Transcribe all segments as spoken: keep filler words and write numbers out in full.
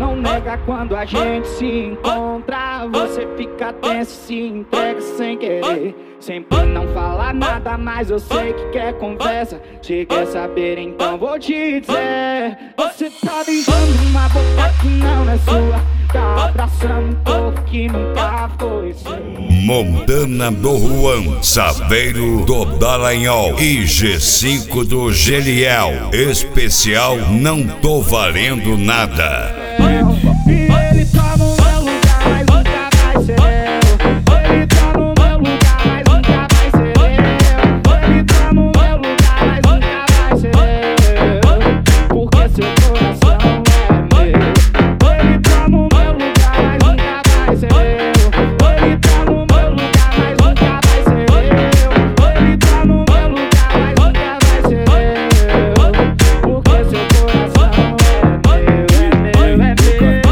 não nega quando a gente se encontra. Você fica tenso e se entrega sem querer. Sempre não fala nada, mas eu sei que quer conversa. Se quer saber, então vou te dizer. Você tá beijando uma boca que não é sua, tá abraçando um corpo que nunca foi seu. Montana do Juan, Saveiro do Dallagnol e G cinco do Geliel. Especial Não Tô Valendo Nada. Ele tá no meu lugar, mas nunca vai ser eu. Ele tá no meu lugar, mas nunca vai ser eu. Ele tá no meu lugar, mas nunca vai ser eu. Porque seu coração é meu. Ele tá no meu lugar, mas nunca vai ser eu. Ele tá no meu lugar, mas nunca vai ser eu. Ele tá no meu lugar, mas nunca vai ser eu. Porque seu coração é meu, é meu, é meu.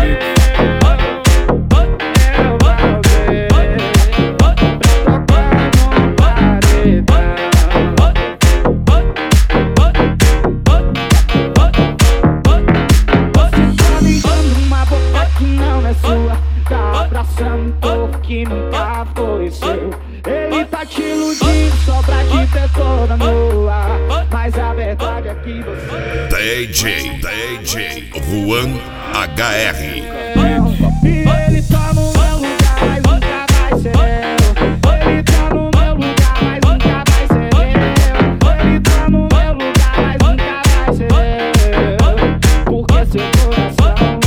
Tá abraçando um corpo que nunca foi seu. Ele tá te iludindo só pra te ter toda nua, mas a verdade é que você D J, D J Juan H R. Ele tá no meu lugar, mas nunca vai ser eu. Ele tá no meu lugar, mas nunca vai ser eu. Ele tá no meu lugar, mas nunca vai ser eu. Porque seu coração